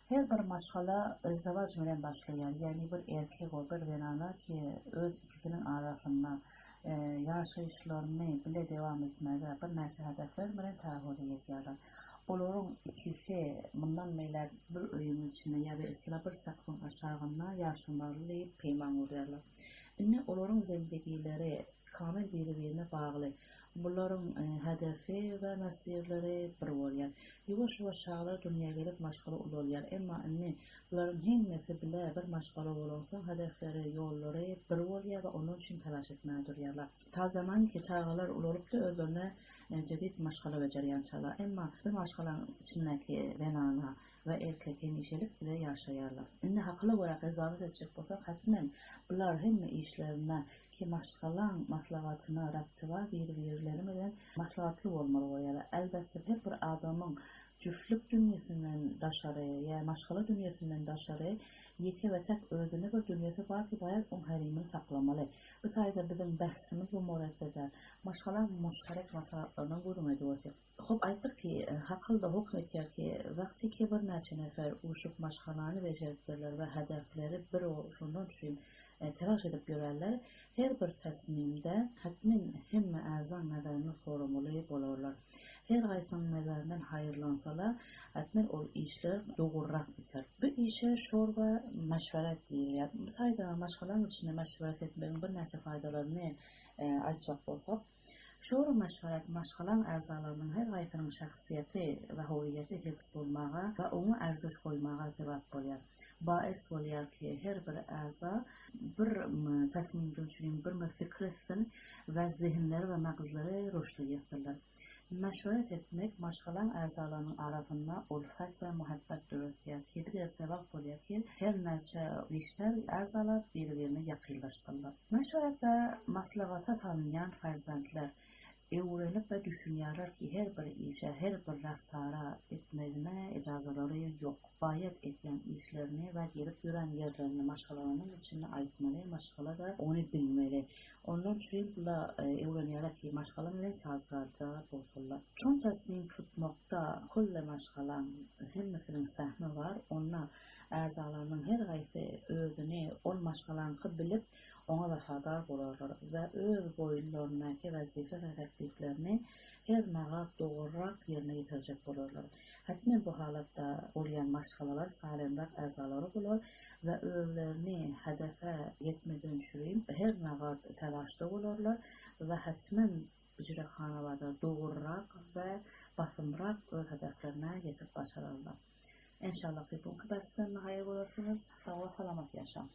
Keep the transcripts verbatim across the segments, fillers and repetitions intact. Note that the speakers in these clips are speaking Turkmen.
Her bir maşgala ızdavaç bilen başlayan, yani bir erkek o bir venana ki öz ikisinin arasında e, yaşayışlarını bile devam etmede bir neçe hedefler bilen tahayyül ediyorlar. Olorun ikisi bundan meylek bir öýüň içinde ya da isla bir sakın aşağına yaşamalı deyip peyman oluyorlar. Inne olorun zendegileri kamil birbirine bağlı. Bunların e, hedefi ve mesirleri bir bolýar. Yavaş yavaş şağlar dünya gelip maşgala bolýar. Emma inne bunların hemmesi bile bir maşgala bolansa hedefleri, yolları bir bolýar ve onun için talaş etmeye durýarlar. Ta zaman ki çağlar olup da özlerine e, jadid maşgala bejerýän çağlar. Emma bir maşgalanın içindeki venana ve erkek hemişelik bile yaşayarlar. Inne haklı olarak ezamet edecek bolsak hatmen bunlar hemme işlerine ki maşgalan maslahatına raptıva bir-birleri bilen maslahatlı bolmaly bolýar. Elbette her bir adamın cüflük dünyasından daşary, ya maşgala dünyasından daşary, ýeke we tek özüne bir dünyasy bar ki baýat on harimini saklamaly. Bu taýda bizim bahsimiz bu moratda maşgala müşterek maslahatlaryny görmek edýär. Hop aýtdyk ki, hakylda hukm etýär ki, wagty ki bir näçe nefer uşup maşgalany bejeripdirler we hedefleri bir şondan üçin e, telaş edip görerler. Her bir tasmimde hatmen hemme azam näderini sorumly bolarlar. Her gaýsynyň nazaryndan haýyrlansalar, hatmen ol işler dogurrak biter. Bu işe şor we meşweret diýilýär. Bu taýda maşgalaň içinde meşweret etmegiň bir näçe faydalaryny e, aýtjak bolsak, şoru meşweret maşgalan azalarynyň her gaýsynyň şahsiýeti we howiýeti hifz bolmaga we onu arzyş goýmaga sebäp bolýar. Baýs bolýar ki, her bir aza bir tasmimden üçin bir fikir etsin we zihinleri we magzyzlary roşlaýarlar. Meşweret etmek maşgalan azalarynyň arasynda ulfat we muhabbet döwretýär. Ki bir sebäp bolýar ki, her näçe işler azalar bir-birini ýakynlaşdyrlar. Meşweret we maslahata tanýan farzandlar öwrenip ve düşünýärler ki, her bir işe, her bir raftara etmegine icazalary ýok. Baýat etýän işlerini we gelip gören ýerlerini maşgalanyň içinde aýtmaly, maşgala da onu bilmeli. Ondan üçin bular öwrenýärler ki, maşgala bilen sazgarda bolsunlar. Çon tasmim tutmakda kulle maşgalan hemmesiniň sahmi var. Onda azalarynyň her gaýsy özüni ol maşgalanky bilip ona wafadar bolarlar we öz boýunlaryndaki wazife we tekliflerini her nagat dogurrak ýerine ýetirjek bolarlar. Hatmen bu halatda bolýan maşgalalar salimrak azalary bolar we özlerini hedefe ýetmeden üçin her nagat telaşda bolarlar we hatmen icrahanawada dogurrak we basymrak öz hedeflerine ýetip başararlar. İnşallah bu bahsden haýyr bolarsyňyz. Sag we salamat ýaşaň.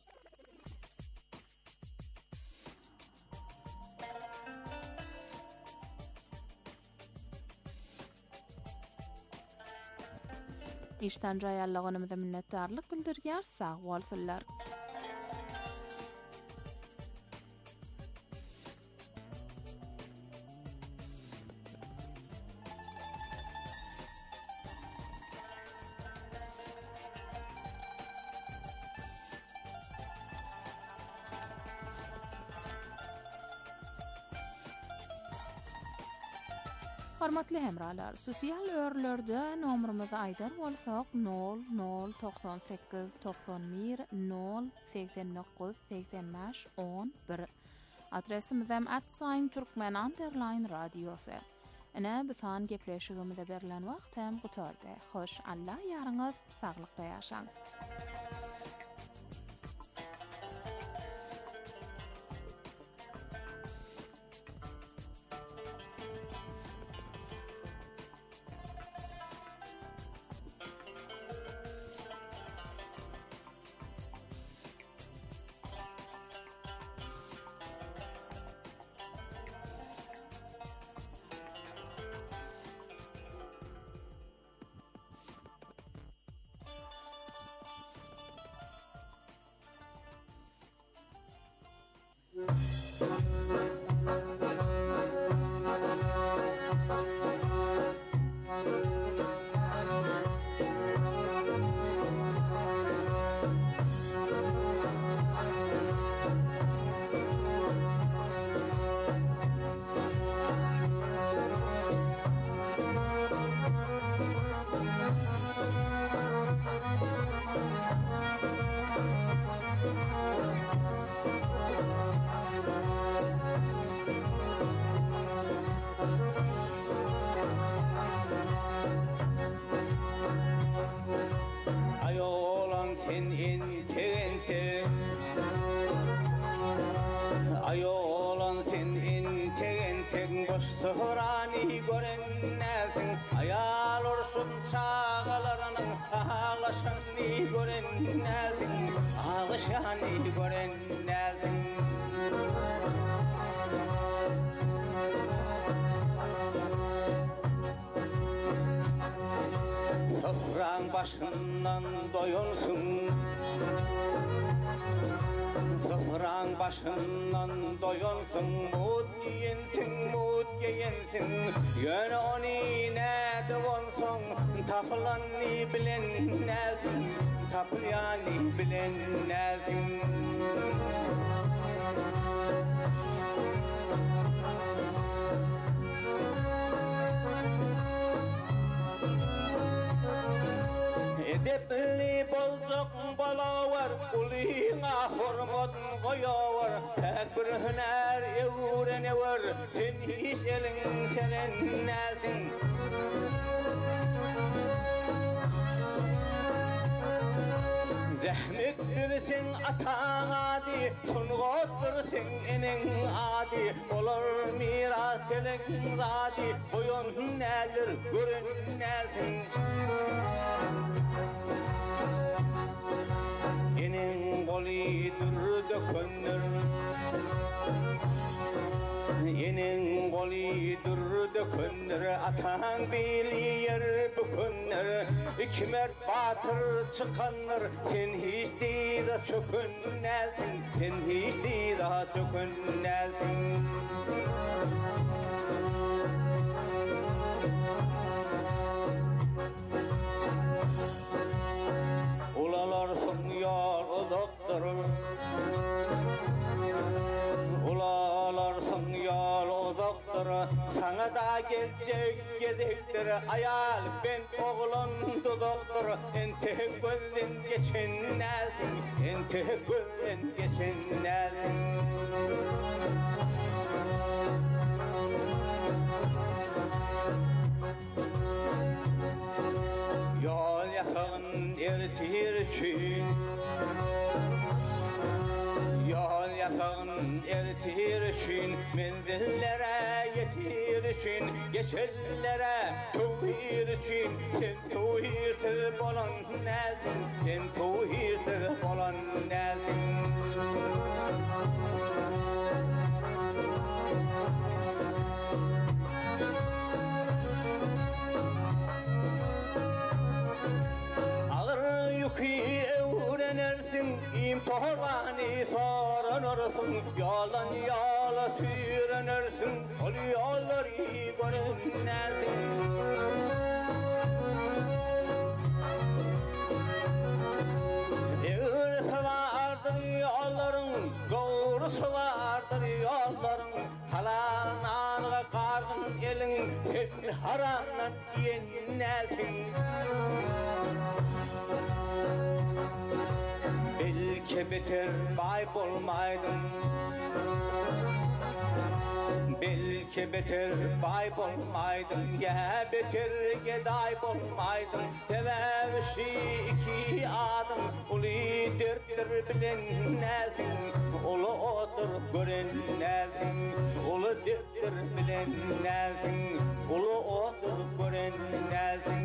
İşten jaýarlygynymyza minnetdarlyk bildirýär. Sag bolsunlar. Hormatly hemralar, sosial örlerde nomurymyzy aýdar bolsak nol nol doksan sekiz doksan bir nol seksen dokuz seksen beş on bir. Adresimiz hem at sign turkmen underline radiosy. Ene bisan gepleşigimizde berilen wagt hem gutardy. Hoş Allah ýaryňyz saglykda ýaşaň. sen entegente ayolan sen entegente boş sıhrani görennäsin ayal orsun çağalarının ağlaşanı görennäsin ağlaşanı görennäsin Toprağın başından doyulsun Toprağın başından doyulsun Mut yiyensin, mut yiyensin Yönü onu neydi olsun Tapılanı bilen nesin Tapılanı bilen nesin Edepli bolcak balavar Uliğine hormat koyavar Tek bir hüner evrenevar Sen hiç elin serennesin Zahmettirsin atan adi Sunğattırsın enin adi Olur miras elin zadi Boyun nedir görünnesin Enin goli durdu könür Enin goli durdu könür Atan biliyer bu könür İki mert batır çıkanır Sen hiç deyda çökünnelsin Sen hiç deyda çökünnelsin Ulalarsın yar doktor Ulalarsın yar doktor Sana da gelecek gedektir Ayal ben oğlandı doktor Ente gözden geçenlersin Ente gözden geçenlersin Yol yakın ertir için Yol yakın ertir için Menzillere yetir için Geçellere tuhir için Sen tuhirsiz bolan nesin Sen tuhirsiz bolan nesin Evrenersin, imtihanı soranırsın Yalan yala sürünersin, ol yolları görünlersin Eğrisi vardır yolların, doğrusu vardır yolların Halan anıga kardın elin, sen haramdan yenlersin Belki beter bay bulmaydın Belki beter bay bulmaydın Ya beter geday bulmaydın Sevevşi iki adım Uli derttir bilenlersin Ulu otur görenlersin Ulu derttir bilenlersin Ulu otur görenlersin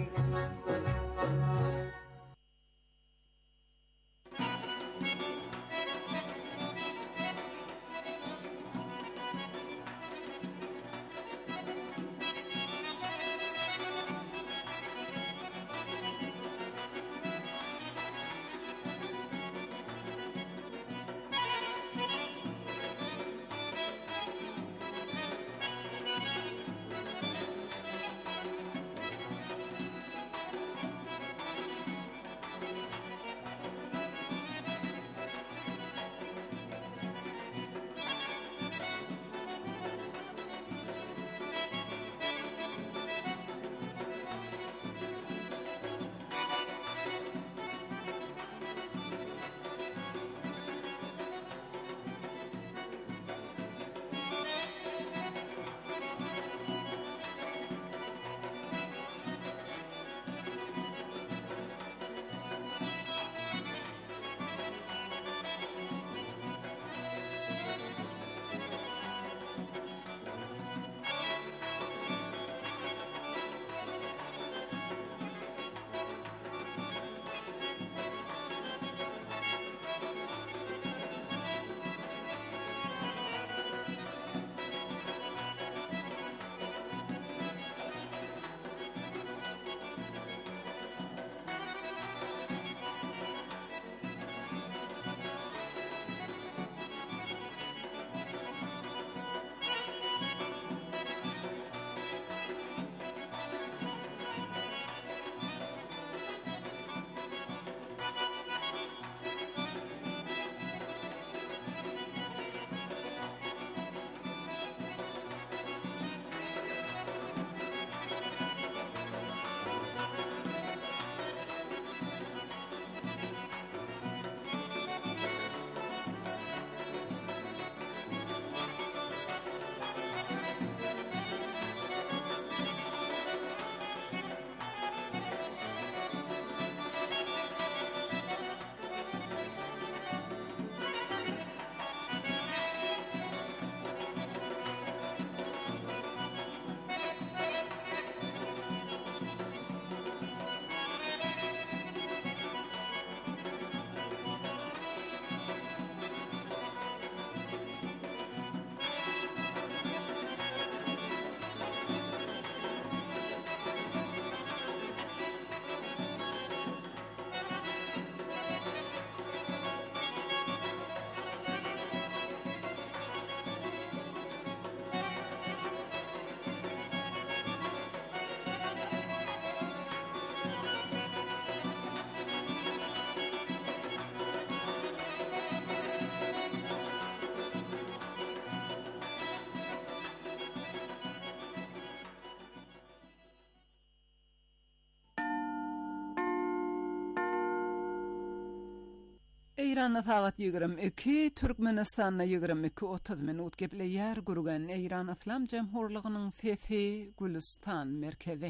İran'da saat yigirmi iki, Türkmenistan'da yigirmi iki otuz minut geple yer gurgan İran İslam Cemhurluğu'nun Fethi Gülistan merkezi.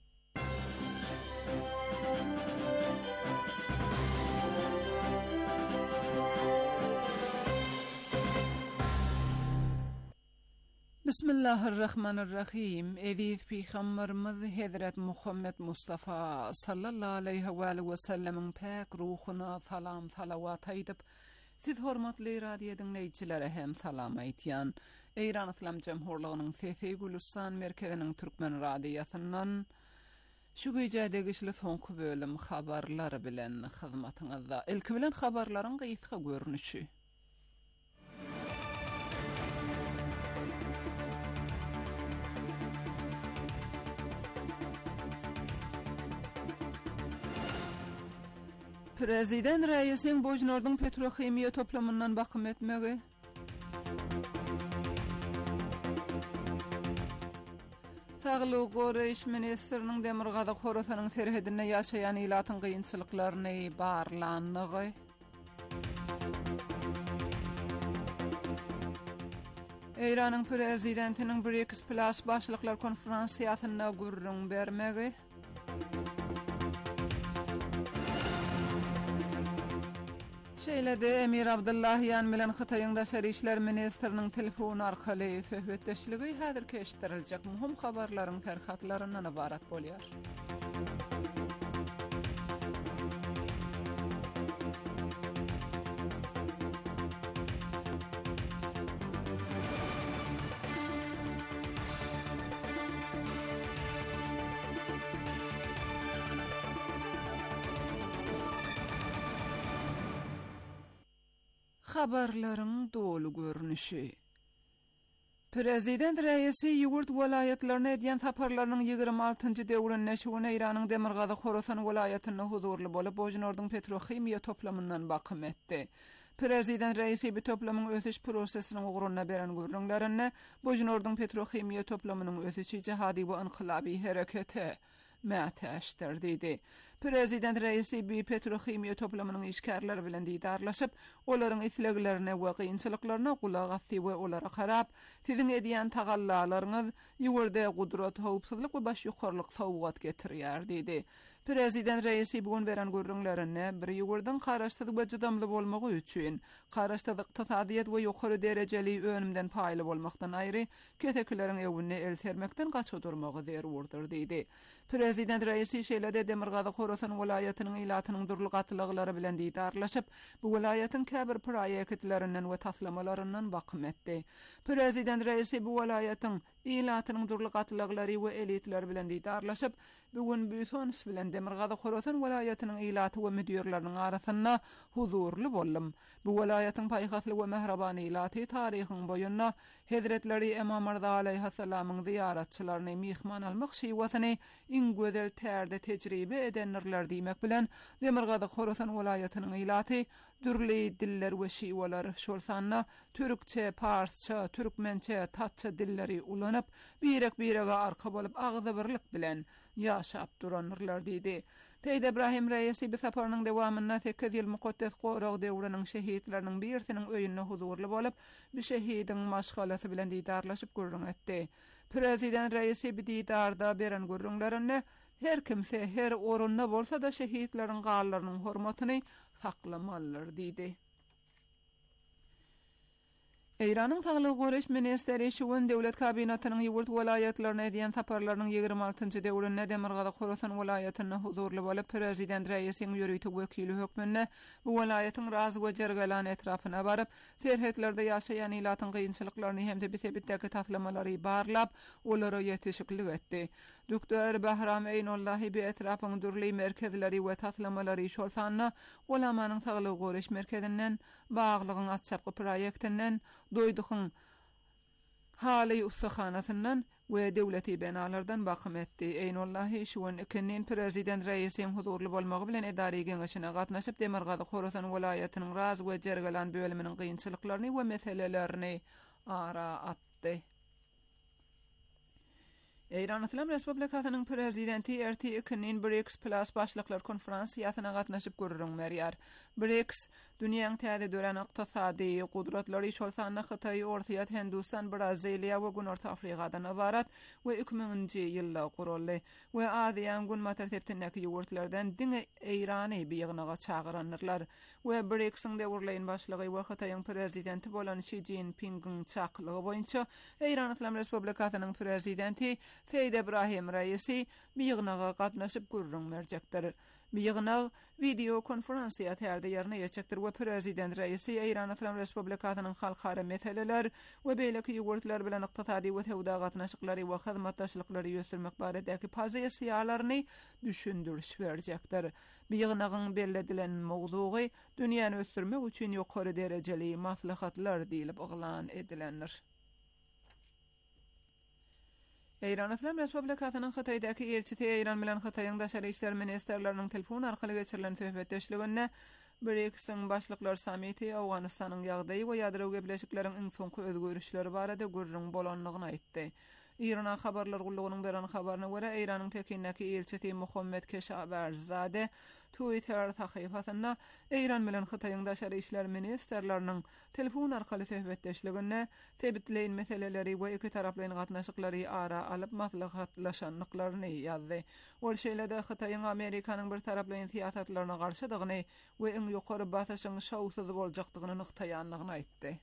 Bismillahirrahmanirrahim. Eviz Peygamberimiz Hazret Muhammed Mustafa sallallahu aleyhi ve sellem'in pek ruhuna salam salavat aydıp, siz hormatly radio dinleyicilere hem salam aytyan. İran İslam Cemhurluğu'nun Fethi Gülistan merkezinin Türkmen radiyasından şu gece degişli sonku bölüm habarlar bilen hizmetinizde. İlk bilen habarların gıyıska görünüşü. Prezident Reis'in Bojnordun petrokimiya toplamından bakım etmegi, Sağlık Goreş Ministerinin Demirgada Khorasanın serhedine yaşayan ilatın kıyınçılıklarını barlanlığı, İran'ın prezidentinin B R I C S Plus Başlıklar Konferansiyasına gurrun bermegi, Şeýlede Emir Abdullahiýan bilen Hytaýyň Daşary işler ministriniň telefon arkaly söhbetdeşligi häzir keşdiriljek muhim habarlaryň terhatlaryndan ibarat bolýar. Habarlaryň dolu görnüşi. Prezident Reisi ýurt welaýatlaryna edýän saparlarynyň ýygrimi altynjy döwründe şuwna Iranyň Demirgada Khorasan welaýatyna huzurly bolup Bojnordun petrokimiya toplamyndan bakym etdi. Prezident Reisi bu toplamyň ösüş prosesiniň ugruna beren görnüşlerini Bojnordun petrokimiya toplamynyň ösüşi jihadi we inqilabi hereketi mätäşdirdi. Prezident Reisi bu petrokimiya toplamynyň işgärleri bilen diýdarlaşyp, olaryň isleglerine we kynçylyklaryna gulak asy we olara garap, siziň edýän tagallalaryňyz ýurda gudrat, howpsuzlyk we baş ýokarlyk sowgat getirýär diýdi. Prezident Reisi bugün beren görnüşlerini bir ýurdan garaşdyryp we jydamly bolmagy üçin, garaşdyryp iqtisadiýat we ýokary derejeli önümden paýly bolmakdan aýry, ketekleriň ewine el sermekden gaça durmagy zerurdur diýdi. Prezident Reisi şeýlede Demirgada Khorasan welaýatynyň ilatynyň durlugatlylary bilen diýdarlaşyp, bu welaýatyň käbir proýektlerinden we taslamalaryndan bakym etdi. Prezident Reisi bu welaýatyň ilatynyň durlugatlylary we elitler bilen diýdarlaşyp, bugün büýsons bilen Demirgada Khorasan welaýatynyň ilaty we müdirleriniň arasynda huzurly boldum. Bu welaýatyň paýhasly we mehraban ilaty taryhyň boýundan Hazretleri Imam Rıza aleyhisselamyň ziyaratçylaryny mihman almak şeýwasyny iň gözel tärde tejribe edenler diýmek bilen Demirgada Khorasan welaýatynyň ilaty dürli diller we şiwalar şolsanna türkçe, parsça, türkmençe, tatça dilleri ulanyp birek birege arka bolup agzy birlik bilen ýaşap duranlar diýdi. Teýde Ibrahim Reisi bu saparynyň dewamynda sekiz ýyl mukaddes gorag döwrüniň şehitleriniň biriniň öýünde huzurly bolup, bu şehidiň maşgalasy bilen diýdarlaşyp gurrun etdi. Prezident Reisi bu diýdarda beren gurrunlaryny her kimse her orunda bolsa da şehitleriň gallarynyň hormatyny saklamalydyr diýdi. Eýranyň Saglyk Goraş Ministeri şuwun döwlet kabinetining ýurt welaýatlaryna edýän saparlarynyň ýygrimi altynjy döwründe Demirgazy Horasan welaýatyna huzurly bolup prezident Reisiň ýürüýti wekili hökmünde bu welaýatyň razy we jergelan etrafyna baryp, serhetlerde ýaşaýan ilatyň gynçylyklaryny hemde bisebitdäki tatlamalary barlap, olara ýetişiklik etdi. Doktor Bahram Eynullahi bi etrafyň dürli merkezleri we tatlamalary şolsanna ulamanyň Saglyk Goraş merkezinden baglygyň atçapky proýektinden doýdugyň haly ustahanasyndan we döwleti benalardan bakym etdi. Eynullahi şuwun ikinin prezident Reisiň huzurly bolmagy bilen edari geňeşine gatnaşyp Demirgazy Horasan welaýatynyň razy we jergelan bölüminiň gynçylyklaryny we meselelerini ara atdy. Eýran Islam Respublikasynyň prezidenti erti ikinin BRICS Plus başlyklar konferensiýasyna gatnaşyp gurrun berýär. BRICS dünýäň täze dören ykdysady gudratlary şolsanda Hytaý, Orta Hindistan, Braziliýa we Günorta Afrikadan ibarat we iki miňinji ýylda guruldy we Aziýan gün matertepdäki ýurtlardan diňe Eýrany biýignaga çagyranylar we BRICS'yň döwürleýin başlygy we Hytaýyň prezidenti bolan Xi Jinping'iň çaklygy boýunça Eýran Islam Respublikasynyň prezidenti Teýde Ibrahim Reisi biýignaga gatnaşyp gurrun berjekdir. Biýignag video konferensiýa tärde ýerine ýetjekdir we prezident Reisi Eýran Islam Respublikasynyň halkara meseleler we beýleki ýurtlar bilen ykdysady we tewda gatnaşyklary we hyzmatdaşlyklary ýötürmek baradaky pozisiýalaryny düşündürüş berjekdir. Biýignagyň bellidilen mowzugy dünýäni ösdürmek üçin ýokary derejeli maslahatlar diýilip oglan edilendir. Eýran Islam Respublikasynyň Hytaýdaky elçisi Eýran bilen Hytaýyň daşary işler ministerleriniň telefon arkaly geçirilen söhbetdeşliginde BRICS-iň başlyklar samiti Awganystanyň ýagdaýy we ýadrowy birleşikleriň iň soňky özgörüşleri barada gurrun bolanlygyny aýtdy. İran habarlar gullugynyň beren habaryna görä Eýranyň Pekindäki elçisi Muhammed Keşawarzade Twitter sahypasynda Eýran bilen Hytaýyň daşary işler ministerleriniň telefon arkaly söhbetdeşliginde tebitleýin meseleleri we iki taraplaryň gatnaşyklary ara alyp maslahatlaşanlyklaryny ýazdy. Ol şeýlede Hytaýyň Amerikanyň bir taraplaryň siýasatlaryna garşydygyny we iň ýokary basyşyň şawsyz boljakdygyny nyktaýanlygyny aýtdy.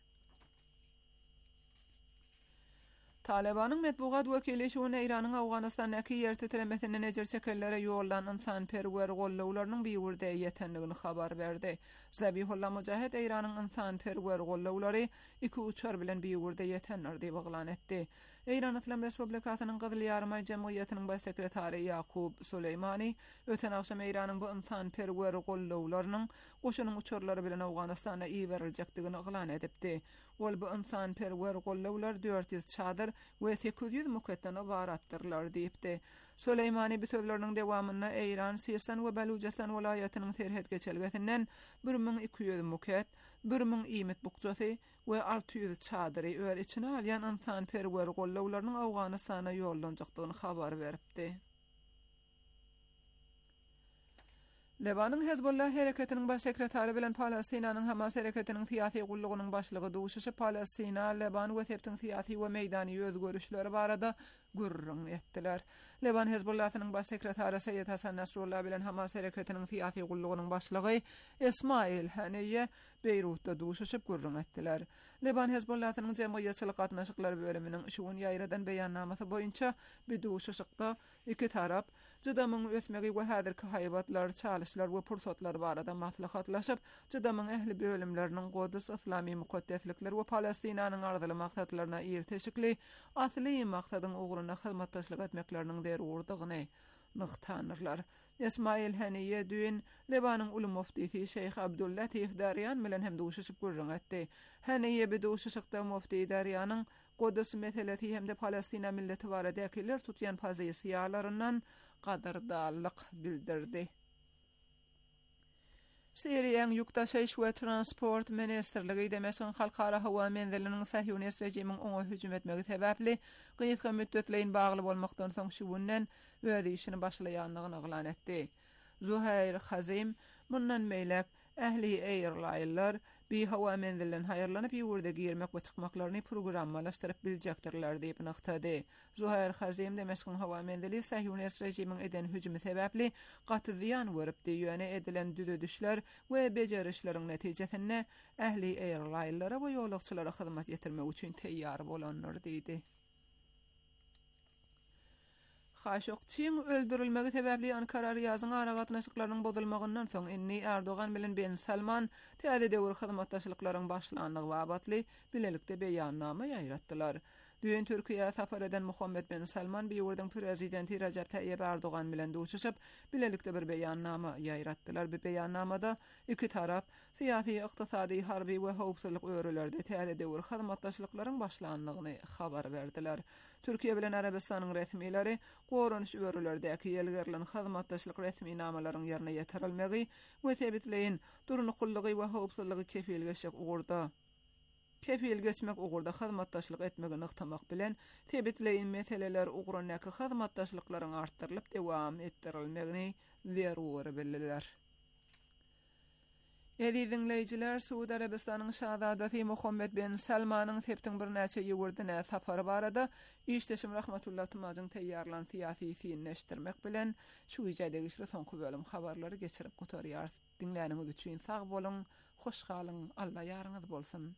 Talibanyň medbugat wekili şuwun Eýranyň Awganastandaky ýertetiremesine nejer çekellere ýollanan insanperwer gollawlarynyň biýurde ýetenligini habar berdi. Zabihullah Mujahid Eýranyň insanperwer gollawlary iki uçar bilen biýurde ýetenler diýip oglan etdi. Eýran Islam Respublikasynyň Gyzyl Ýarma Jemgyýatynyň baş sekretary Yakub Suleymani öten akşam Eýranyň bu insanperwer gollawlarynyň goşunyň uçurlary bilen Awganystanda iýeriljekdigini oglan edipdi. Ol bu insanperwer gollawlar dört yüz çadır we sekiz yüz muketden ibaratdyrlar diýipdi. Suleymani bu sözleriniň dewamynda Eýran, Sirstan we Baluchistan welaýatynyň terhet geçelgesinden bir miň iki yüz muket, bir miň iýmet bukjasy we altı yüz çadyry öz içine alýan insanperwer gollawlarynyň Awganystana ýollanjakdygyny habar beripdi. Lebanyň Hezbollah hereketiniň baş sekretary bilen Palestinanyň Hamas hereketiniň siýasy gullugynyň başlygy duşuşy Palestina, Leban we Septin siýasy we meýdany özgörüşleri barada gurrun etdiler. Leban Hezbollahynyň baş sekretary Seyyid Hasan Nasrullah bilen Hamas hereketiniň siýasy gullugynyň başlygy Ismail Haniyye Beýrutda duşuşyp gurrun etdiler. Leban Hezbollahynyň jemgyýetçilik gatnaşyklary bölüminiň şuwun ýaýradan beýannamasy boýunça bu duşuşykda iki tarap jydamyň ösmegi we häzirki haýbatlar, çalyşlar we pursatlar barada maslahatlaşyp, jydamyň ehli bölümleriniň Qudus islami mukaddeslikleri we Palestinanyň arzuly maksatlaryna ýerteşikli, asly maksadyň uğruna hyzmatdaşlyk etmekleriniň derurdygyny nyktanyrlar. Ismail Haniyye dün Lebanyň uly muftisi Şeyh Abdullatif Daryan bilen hem duşuşyp gurrun etdi. Haniyye bu duşuşykda mufti Daryanyň Qudus meselesi hem de Palestina milleti baradakylar tutýan pozisiýalaryndan gadardarlyk bildirdi. Siriýanyň ýukdaşyş we transport ministerligi demesin halkara hawa menziliniň Sahyonist rejimiň oňa hüjüm etmegi sebäpli gysga müddetleýin bagly bolmakdan soň şuwundan öz işini başlaýanlygyny oglan etdi. Zuhair Hazim mundan meylek Ähli Airline'lar bir hawa menzilden hayırlanıp ýurda girmek we çykmaklaryny programmalaşdyryp biljekdirler diýip nykdy. Zuhair Hazim demeşkin hawa menzili Sahyunist rejimiň eden hüjümi sebäpli gaty ziýan görüpdi. Ýöne edilen düdüdüşler we bejerişleriň netijesinde Ähli Airline'lara we ýolagçylara hyzmat ýetirmek üçin teýýar bolanlar diýdi. Haşokçyň öldürilmegi sebäpli Ankara ýazyň aragatnaşyklarynyň bozulmagyndan soň inni Erdogan bilen Ben Salman täze döwür hyzmatdaşlyklaryň başlandygy babatly bilelikde beýannama ýaýratdylar. Düýün Türkiýe sapar eden Muhammed Ben Salman bir ýurduň prezidenti Recep Tayyip Erdogan bilen duşuşyp bilelikde bir beýannama ýaýratdylar. Bu beýannamada iki tarap syýasy, ykdysady, harby we howpsuzlyk öwrülerde täze döwür hyzmatdaşlyklaryň başlandygyny habar berdiler. Türkiýe bilen Arabistanyň resmiýetleri goranyş öwrülerdäki ýelgirlen hyzmatdaşlyk resmiýnamalaryň ýerine ýetirilmegi we sebitleýin durnukullygy we howpsuzlygy kepil geçek ugurda Kepil geçmek ugurda hyzmatdaşlyk etmegi nyktamak bilen tebitleýin meseleler ugurundaky hyzmatdaşlyklaryň artdyrylyp dowam etdirilmegini zerur bildiler. Ýa-da dinleýijiler, Suudi Arabistanyň şahzadasy Muhammed Ben Salmanyň septiň bir näçe ýurduna sapary barada işdeşim rahmetullah tumagyň teýýarlan syýasy fiýinleşdirmek bilen şu ýerde geçen soňky bölüm habarlary geçirip gutarýar. Dinläniňiz üçin sag bolun, hoş galyň, Allah ýaryňyz bolsun.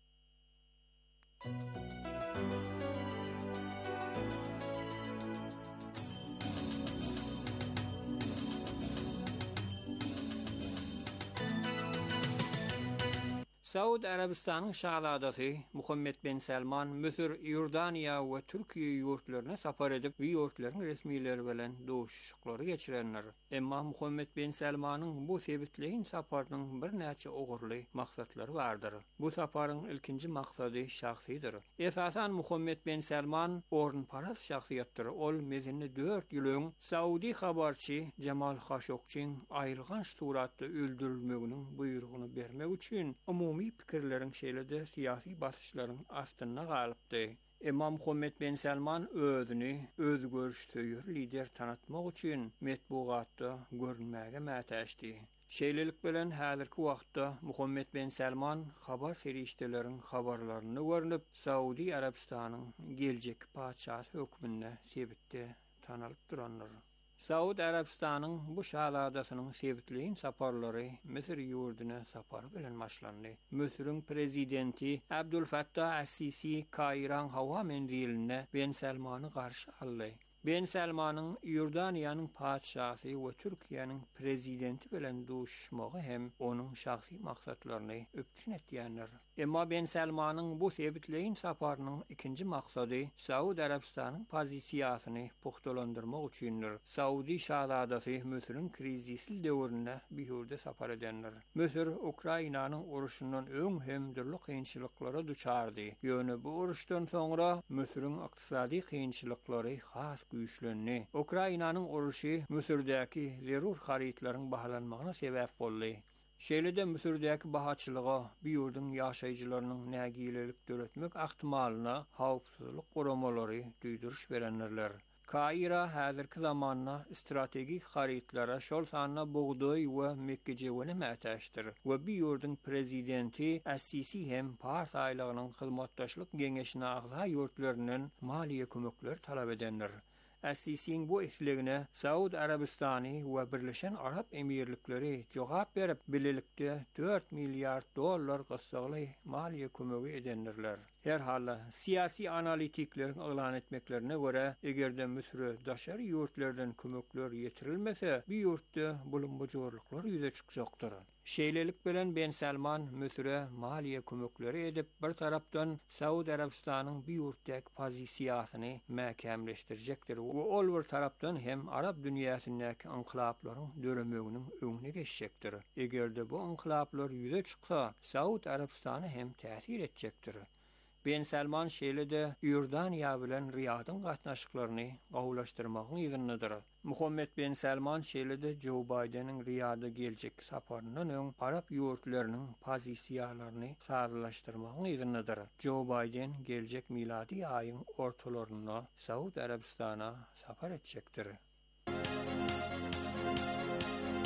Saud Arabistanyň şahzadasy Muhammed Ben Salman Müsir, Ýordaniýa we Türkiýe ýurtlaryna sapar edip, bu ýurtlaryň resmiýetleri bilen duşuşyklary geçirenler. Emma Muhammed Ben Salmanyň bu sebitleýin saparynyň bir näçe ogurly maksatlary bardyr. Bu saparyň ilkinji maksady şahsydyr. Esasan Muhammed Ben Salman ornparas şahsyýetdir. Ol mezinli dört ýylyň Saudi habarçy Jamal Khashoggiň aýrylgan suratda öldürilmeginiň buýrugyny bermek üçin umumy pikirleriň şeýlede syýasy basyşlaryň astyna galypdy. Emma Muhammed Ben Salman özüni öz görüşdüýür lider tanatmak üçin metbuatda görünmäge mätäşdi. Şeýlelik bilen häzirki wagtda Muhammed Ben Salman habar serişdeleriň habarlaryny görnüp Saudi Arabistanyň geljek paçasy hökmünde sebitde tanalyp duranlar. Saudi Arabistanyň bu şahzadasynyň sebitleýin saparlary Misir ýurduna sapar bilen başlandy. Misiriň prezidenti Abdul Fattah es-Sisi Kairan hawa menziline Ben Salmany garşy aldy. Ben Salmanyň Ýordaniýanyň paçasy we Türkiýanyň prezidenti bilen duşmagy hem onuň şahsy maksatlaryny öpçün etýänler. Emma Ben Salmanyň bu sebitleýin saparynyň ikinji maksady Saudi Arabistanyň pozisiýasyny puhtalandyrmak üçindir. Saudi şahzadasy Misiriň krizisli döwründe biýurde sapar edenler. Misir Ukrainanyň uruşundan öň hem dirli kynçylyklara duçardy. Ýöne bu uruşdan soňra Misiriň ykdysady kynçylyklary has güýçlendi. Ukrainanyň uruşy Misirdäki zerur haritlaryň bahalanmagyna sebäp boldy. Şeýlede Misirdäki bahaçylyga bir ýurdun ýaşaýjylarynyň nägilelik döretmek ahtimalyna hawpsuzlyk goramalary duýduruş berenler. Kaira häzirki zamanna strategik haritlara şol sanna buğday we mekkejewini mätäşdir. We bir ýurdun prezidenti es-Sisi hem Pars aýlygynyň hyzmatdaşlyk geňeşine agza ýurtlarynyň maliýe kömekler talap edenler. Es-Sisiň bu ihlegine Saudi Arabistany we Birleşen Arap Emirlikleri jogap berip bilelikde dört milyar dollar gysgaly maliýe kömegi edenlerler. Her halla siyasi analitiklerin elan etmeklerine göre egerde Misir'e daşary ýurtlardan kömekler yetirilmese bir ýurtda bulunmajorluklar ýüze çykjakdyr. Şeýlelik bilen Ben Salman Misir'e maliýe kömekleri edip bir tarapdan Saudi Arabistanyň bir ýurtdaky pozisiýasyny mäkämleşdirjekdir. We ol bir tarapdan hem Arab dünýäsindäki inqilaplaryň döremeginiň öňüne geçjekdir. Egerde bu inqilaplar ýüze çyksa, Saudi Arabistany hem täsir etjekdir. Ben Salman şeýlede Ýordaniýa bilen Riýadyň gatnaşyklaryny gowlaşdyrmagyň ýygyndydyr. Muhammed Ben Salman şeýlede Joe Biden'in Riýada geljek saparyndan öň Arab ýurtlarynyň pozisiýalaryny sazlaşdyrmagyň ýygyndydyr. Joe Biden geljek miladi aýyň ortalaryna Saudi Arabistana sapar etjekdir.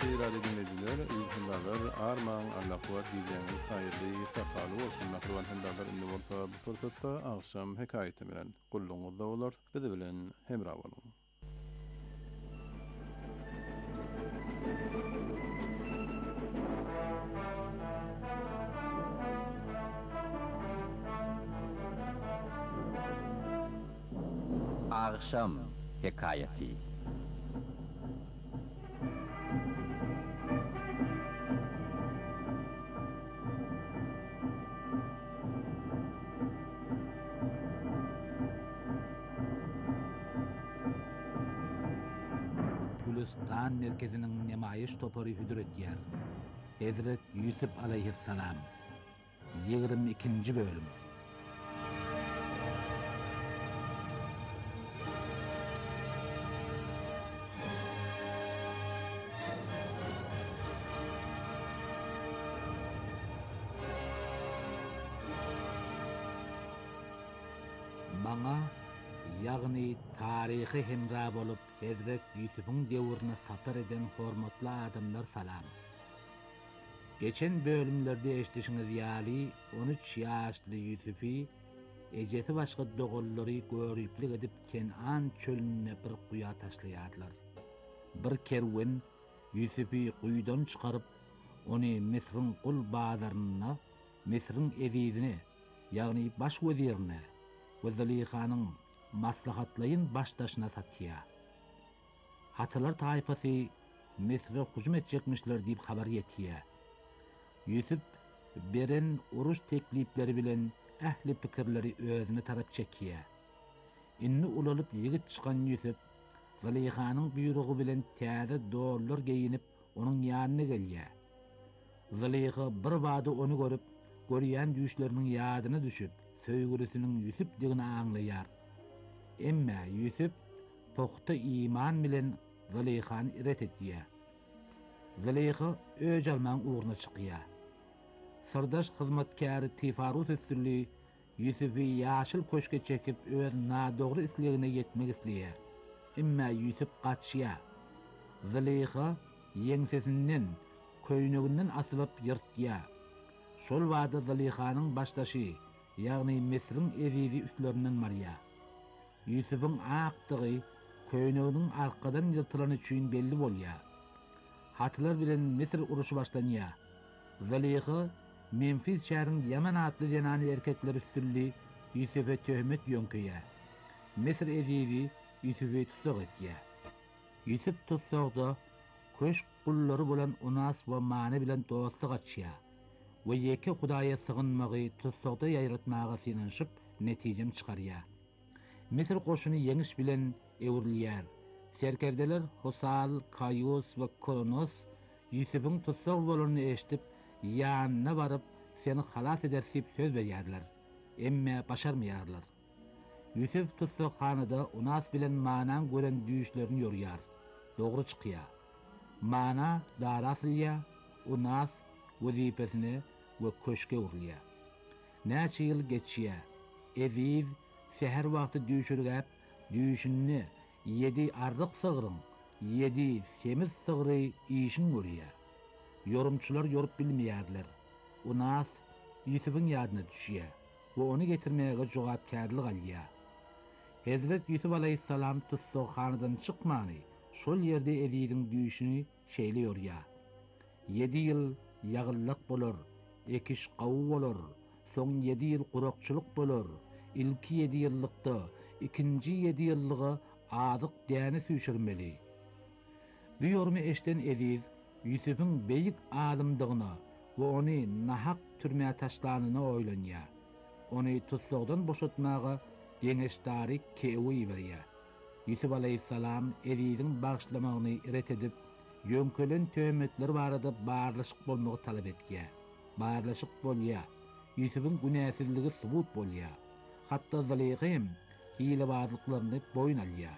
Hürmetli radyo dinleyiciler, uygunlarlar, Arman, Allah'uat diyeceğiniz hayırlı, safalı olsun. Nakruvan hendarlar indi olsa bu fırsatta akşam hekayeti bilen kulluğunuzda olur. Bizi bilen hemra olun. Akşam hekayeti. Gülistan merkezinin nemayiş toporu hüdret yer. Hazret Yusuf aleyhisselam. yigirme ikinci bölüm. Bana, yağni tarihi hemra bolup Hazret Yusuf'un devrine safar eden hormatlı adamlar salam. Geçen bölümlerde eşleşiniz yali on üç yaşlı Yusuf'i ecesi başka doğulları görüplik edip Kenan çölüne bir kuya taşlayarlar. Bir kerven Yusuf'i kuyudan çıkarıp onu Mısır'ın kul bağlarına, Mısır'ın ezizine, yani baş vezirine ve Züleyxa'nın maslahatlayın baştaşına satya. Hatılar tayfası Mısır'a hücum edecekmişler deyip haber yetiye. Yusuf beren uruş teklifleri bilen ehli fikirleri özüne taraf çekiye. İnni ulalıp yigit çıkan Yusuf, Züleyxa'nın buyruğu bilen täze doğrular giyinip onun yanına gelye. Züleyxa bir bada onu görüp, görüyen düşlerinin yadına düşüp, söýgülisinin Yusuf digini aňlaýar. Emma Yusuf tohta iman bilen Züleyxa'ny iret etdiýär. Züleyxa öj alman uğruna çykýar. Sırdaş hyzmatkary Tifarus üstünli Yusuf'y ýaşyl köşke çekip öz nadogry islegine yetmek isleýär. Emma Yusuf gaçýar. Züleyxa ýeňsesinden, köýneginden asylyp ýyrtýar. Şol wagtda Züleyxanyň başdaşy, ýagny Mısır'ın ezizi üstlerinden marya. Yusuf'un aktığı köyneginin arkadan yırtılan üçün belli bolya. Hatılar bilen Mısır uruşu başlanýar. Züleyxa Memphis şäheriniň Yaman atly janany erkekler üstünli Yusuf'a töhmet ýönküýär. Mısır ezizi Yusuf'y tutsak etýär. Yusuf tutsakda köşk gullary bolan Unas we Mane bilen dostluk açýar. Ve yeke Hudaýa sığınmagy tutsakda ýaýratmaga synanyşyp netijem çykarýar. Mısır koşuny ýeňiş bilen ewrilýär. Serkerdeler Hosal, Kayus we Kronos Yusuf'un tutsak bolanyny eşitip ýanyna baryp seni halas edersip söz berýärler. Emma başarmaýarlar. Yusuf tutsakhanada Unas bilen Manan gören düýüşlerini ýorýar. Dogry çykýar. Mana darasylýa, Unas wezipesine we köşke urlýar. Näçe ýyl geçýär. Eziz seher wagty düýşürgäp, düýüşini yedi ardyk sygyryň, yedi semiz sygyry işin görýär. Yorumçylar ýorup bilmeýärler. Unas Yusuf'un ýadyna düşýär we onu getirmäge jogapkärlik alýar. Hazret Yusuf aleyhisselam tutsakhandan çykmany, şol ýerde Eziziň düýüşini şeýleýär. Yedi ýyl ýagyllyk bolar, ekiş gawy bolar, soň yedi ýyl gurakçylyk bolar. İlki yedi ýyllykda, ikinji yedi ýyllyga adyk däne süýşirmeli. Bu ýormy eşden Eziz Yusuf'un beýik adamdygyna we ony nahak türmäge taşlanyna oýlanýar. Ony tutsakdan boşatmaga deňeşdary kewi berýär. Yusuf aleyhisselam Eziziň bagşlamagyny iret edip, ýönkelen töhmetler barada barlaşyk bolmagy talap etýär. Barlaşyk bolýar. Yusuf'un günäsizligi subut bolýar. Hatta Züleyxem hilebazlyklaryny boyun alýar.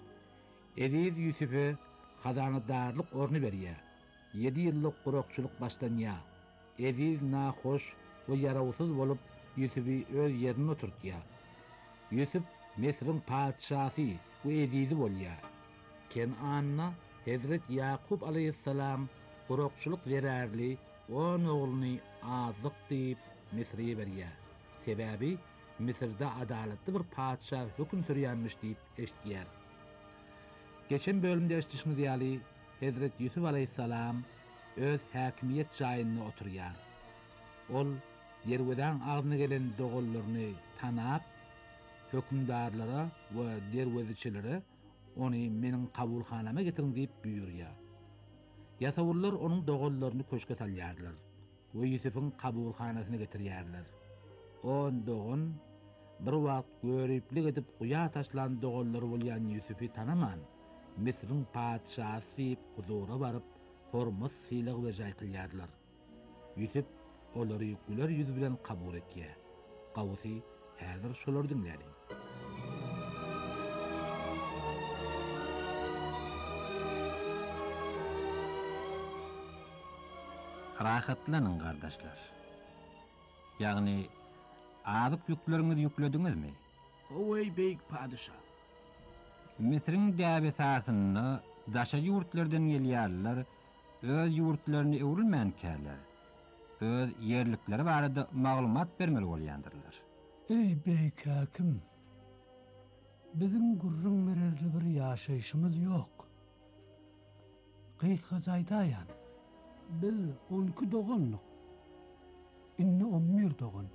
Eziz Yusuf'a hazanadarlyk orny berýär. Yedi ýyllyk gurakçylyk başlanýar. Eziz nahoş we yarawsyz bolup Yusuf'y öz ýerine oturtýar. Yusuf Mesir'in padşasy we ezizi bolýar. Kenanna Hazret Yakup aleyhisselam gorokçuluk zerärli on oğluny azlyk diýip Misriýe berýär. Sebäbi Misirde adaletli bir padşah hüküm sürýänmiş diýip eşitýär. Geçen bölümde eşitişimiz ýaly Hazret Yusuf aleyhisselam öz häkimiýet jaýyna oturýar. Ol derweden agzyna gelen dogallaryny tanap hökümdarlara we derweziçilere ony meniň kabulhanama getirin diýip buyurýar. Ýasawurlar onuň dogallaryny köşke salýarlar we Yusufyň kabulhanasyna getirýärler. On dogun bir wagt görüplik edip guya taşlan dogallary bolýan Yusufy tanaman Misriň padşahsy huzura baryp hormat sylyk we jaýkylýarlar. Yusuf olary güler ýüz bilen kabul etýär. Gawsy häzir şolar dinlädi. Rahatlanın kardeşler. Yani adık yüklerinizi yüklediniz mi? Owey beyik padişah. Misriň däbi sasyny daşa ýurtlardan gelýärler, öz ýurtlaryny öwrülmän käler. Öz yerlikleri barada maglumat bermeli bolýandyrlar. Ey beyik hakim. Bizim gurrun mererli bir ýaşaýşymyz ýok. Gıyka zaýdaýan. Biz on iki doganlyk. Inni on bir dogan.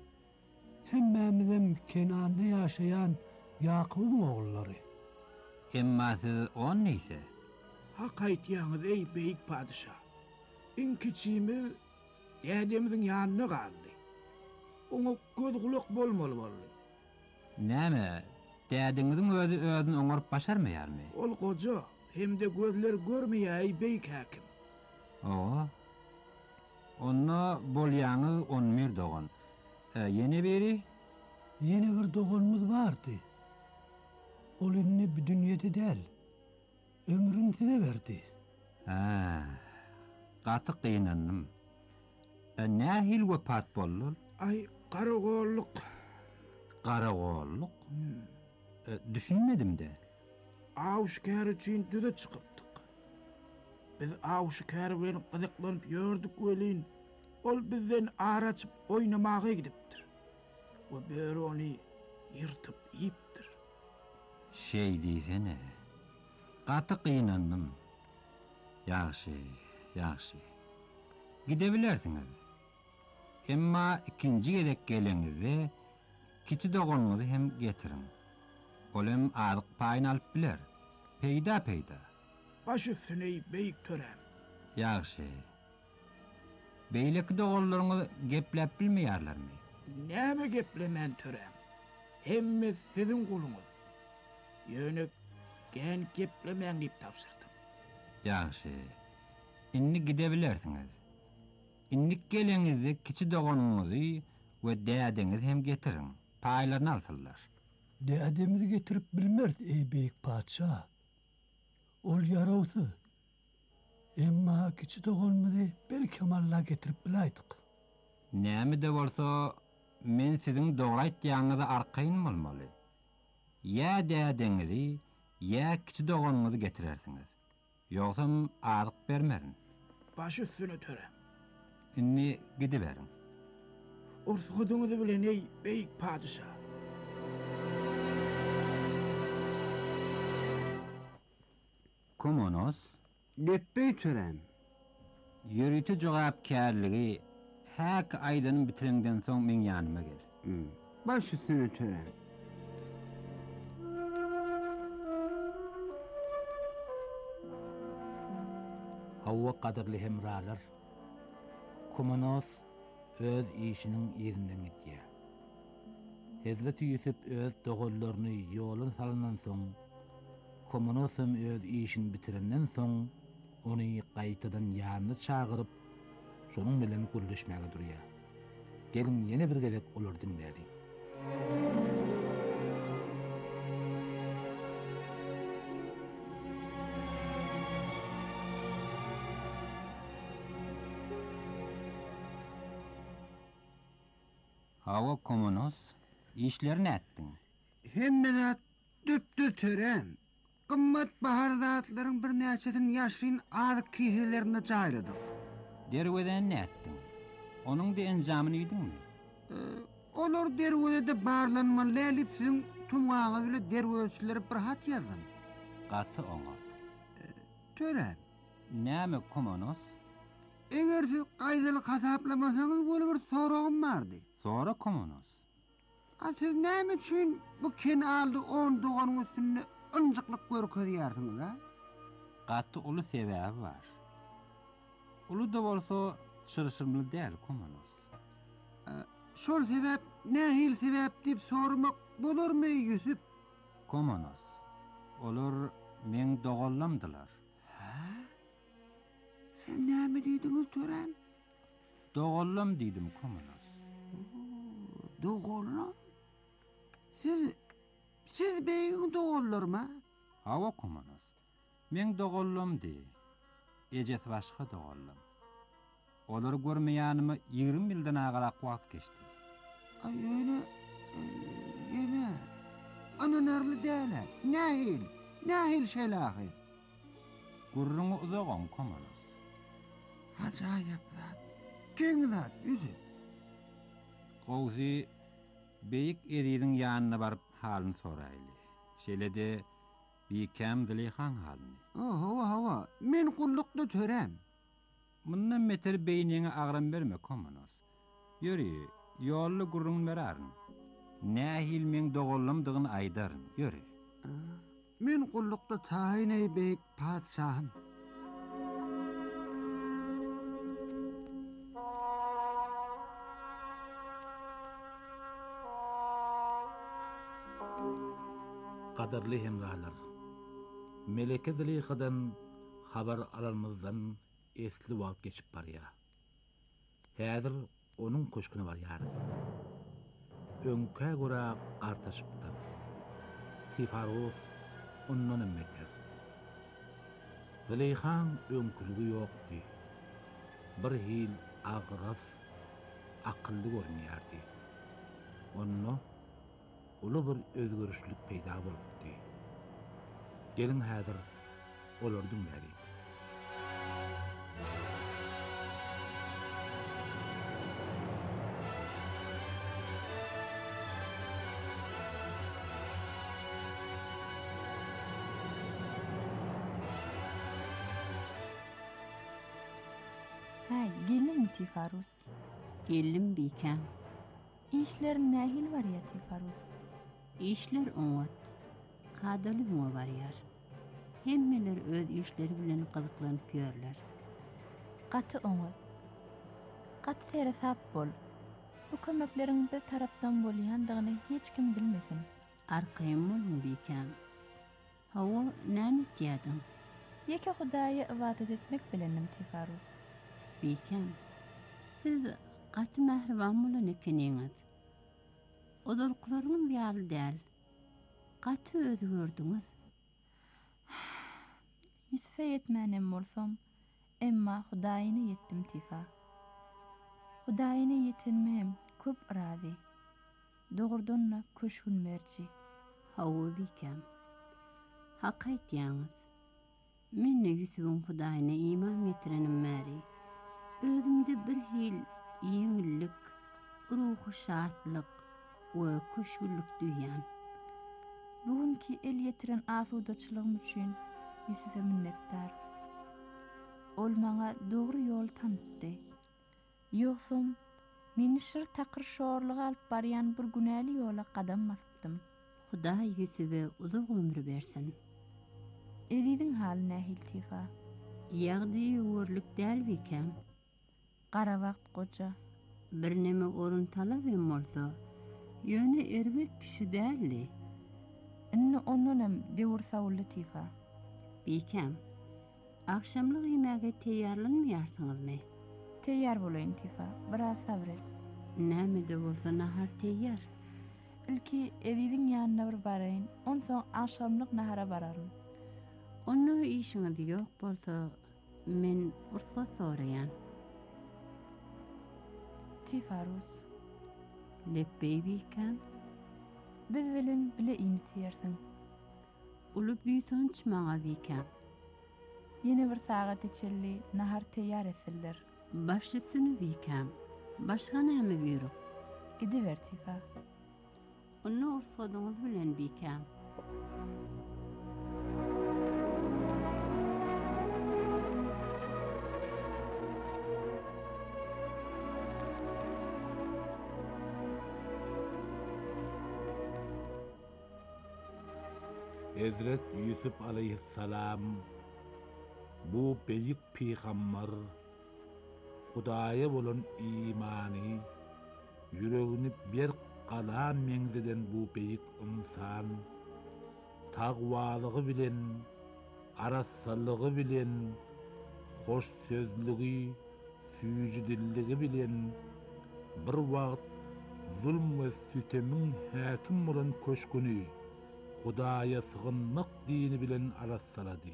Hemmämizem Kenanda ýaşaýan Yakubyň oğullary. Emma siz on neyse? Hak aýtýaňyz ey beyik padişah. En kiçimi dädemizin ýanyna galdy. Oňa göz gulak bolmaly boldy. Näme? Dädiňiziň özü özüni oňaryp başarmaýarmy? Ol goja, hemde gözler görmeýär ey beyik hakim. Oo. Onna bolýany on bir dogan. E, yeni biri? Yeni bir doganymyz bardy. Ol inni bu dünýede däl. Ömrüni size berdi. Ha. Gaty gynandym. E, nähil wepat boldy? Ay Garagollyk. Garagollyk? Hmm. E, düşünmedim de. Awşkär üçin düze çykypdyk. Biz awşkär bilen gyzyklanyp ýördük welin. Ol bizden araçyp oýnamagy gidipdir. O beri ony ýyrtyp ýipdir. Şey diýsene. Gaty gynandym. Ýaxşy, ýaxşy. Gidebilersiňiz. Emma ikinji gerek geleňizde kiçi doganyňyzy hem getirin. Olem adyk paýyn alyp biler. Peýda peýda. Baş üstüne beyik törem. Ýaxşy. Beýleki dogallaryňy geplep bilmeýärlermi? Näme geplemen törem? Hemme siziň guluňyz. Ýöne gen geplemen diýip tapşyrdym. Ýaxşy. Inni gidebilersiňiz. Innik geleňizde kiçi doganyňyzy we dädiňizi hem getirin. Paýlaryny alsynlar. Dädemizi getirip bilmez ey beyik padşah. Ol yarawsy. Emma kiçi doganymyzy belki malla getirip bilaýdyk. Näme de bolsa men siziň dogry aýtýaňyzy arkaýyn bolmaly. Ýa dädiňizi, ýa kiçi doganyňyzy getirersiňiz. Ýogsa adyk bermerin. Baş üstüne törem. Inni gidiberin. Orsugyňyzy bilen ey beyik padişah. Komonos? Lepbey törem. Ýürüti jogapkärligi häk aýdyny bitirenden soň men ýanyma gel. Hmm. Baş üstüne törem. Hawwa kadyrly hemralar. Komonos öz işiniň ýerinden gitýär. Hazret Yusuf öz dogallaryny ýolun salandan soň, Komonosum öz işini bitirenden soň, ony gaýtadan ýanyna çagyryp, şonuň bilen guruluşmaga durýar. Gelin ýene bir gezek olar dinlädi. Hawa Komonos, işlerini etdiň. Hemme zat düpdür törem. Qımmat bahar zatlaryň bir näçedin ýaşryn azyk kiýhelerinde jaýladyk. Derweden ne ettin? Onun da enzamını yedinmi? Ee, Olar derwede barlanmaly elip sizin tumağınız bile derwelçileri bir hat yazın. Gatı oňa. Töre. Näme komonos? Eger siz gaýdaly hasaplamasaňyz bolu bir soragym bardy. Sonra komonos. A siz näme üçin bu ken aldy on doganyň üstünde ınjyklyk görkezýärsiňiz ha? Gatı ulu sebäbi var. Ulu da bolsa çyrşyrmly däl komonos. Şol sebäp nähil sebäp diýip sormak bolarmy Ýüsüp? Komonos. Olar men dogollamdylar. Ha? Sen näme diýdiňiz törem? Dogollam diýdim komonos. Dogollam? Siz siz beýiň dogollarmy? Hawa komonos. Men dogollam diýi. Ejet başga dogollam. Olar görmeýänimi ýygrimi ýyldan agarak wagt geçdi. Ay öyle, öyle. Ananarlı däle. Nähil, nähil şelahy. Gurruňy uzagan komonos. Ajaýyp zat. Keň zat, Ýüsüp. Gowzy beýik eriýiň ýanyna baryp halyny soraýly. Şeýlede bikem Züleyhan halyny. Oho, hawa, men gullukda törem. Mundan meter beýniňe agram berme komonos. Ýöri, ýolly gurrun beraryn. Nähil men dogollamdygyny aýdaryn, ýöri. Men gullukda taýyny beýik padşahym. Qadarly hemralar. Meleke Züleyhadan habar alanmazdan esli wagt geçip barýar. Häzir onuň köşküne barýar. Öňkä görä artaşypdyr. Tifarus ondan emmeter. Züleyhan öňküligi ýokdy. Bir hil agras, akylly görünýärdi. Onu uly bir özgörüşlik peýda bolupdy. Gelin häzir olardyň bäri. Ha, gelin Tifarus. Gelin biken. İşler nähil var ya Tifarus? İşler oňat. Kadaly muwa barýar. Hemmeler öz işleri bilen gyzyklanyp ýörler. Gaty oňat. Gaty terasap bol. Bu kömekleriňde tarapdan bolýandygyny hiç kim bilmesin. Arkaýym bolmy biken. Hawa näme diýdin? Ýeke Hudaýa ibadet etmek bilenim Tifarus. Biken. Siz gaty mähriban bolan ekeniňiz. Odalklaryň ýaly däl. Gaty özgördiňiz. Ýüsüfe ýetmänem bolsam, emma Hudaýyny ýetdim Tifa. Hudaýyny ýetinmem köp razy. Dogurdanla köşgün merci. Hawa biken. Hak aýtýaňyz. Men Ýüsüpň Hudaýyna iman getirenim märi. Özümde bir hil ýeňillik, ruhy şatlyk we köşgünlik duýýan. Bugünkü el ýetiren asudaçylygym üçin Ýüsüpe minnetdar. Ol maňa dogry ýol tanıtdy. Ýoksam, meni şir takyr şorluga alyp barýan bir günäli ýola qadam basypdym. Hudaý Ýüsüpe uzak ömür bersin. Ediň haly nähil Tifa? Ýagdy ýörlik däl biken. Gara wagt goja. Bir neme orun talap bolsa, ýöne erbek kişi däldi. Inne onunam dewr sawully Tifa. Biken. Akşamlyk ýemäge teýýarlanmaýarsyňyzmy? Teýýar bolayım Tifa, biraz sabret. Näme de bolsa nahar teýýar. Ilki ediň ýanyna bir baraýyn, onsoň akşamlyk nahara bararym. Onu işiňiz ýok bolsa, men ursat soraýan. Tifarus. Leppey biken. Biz bilen bile iňitýärsiň. Ulu büyütünç mağa vikam. Yeni bir saat içilli nahar teyar etsinler. Başlıksını vikam. Başka näme buyuruk? Gidiver Tifa. Onu urfadığınız bilen vikam. Hazret Yusuf aleyhisselam bu beyik peygamber Hudaya bolan imani yüreğini bir qalan mengzeden bu beyik insan taqwalığı bilen arassallığı bilen hoş sözlüğü süjüdilligi bilen bir wagt zulm ve sütemin hakim bolan köşkünü Hudaya sığınmak dini bilen arassaladı.